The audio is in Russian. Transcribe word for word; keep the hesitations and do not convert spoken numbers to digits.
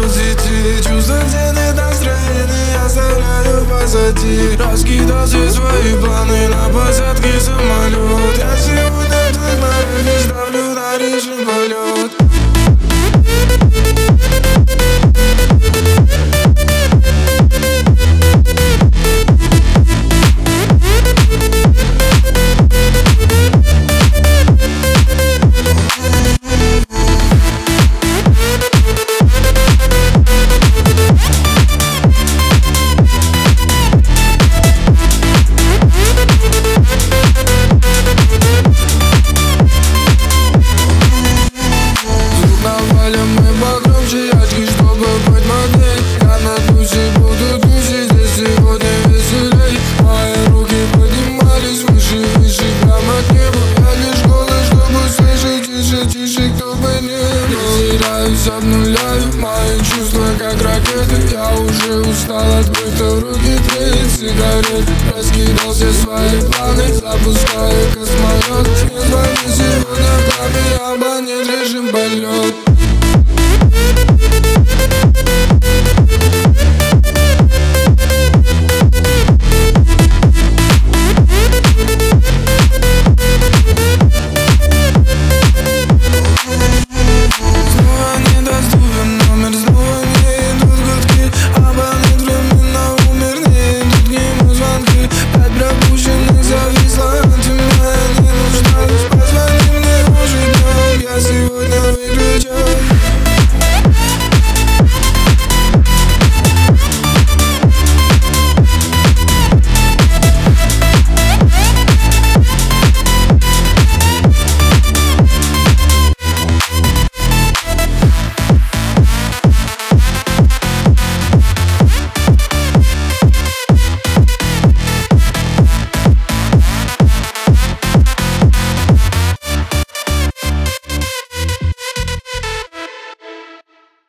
сети. Чувства, где нет настроения, оставляю позади. Раскидал все свои планы на посадке самолет. Я сегодня твой нарыв ставлю на режим полет. Обнуляю мои чувства, как ракеты. Я уже устал от в руки треет сигарет. Раскидал все свои планы, запускаю космолет. Не звони сегодня папе, абонент режим полет.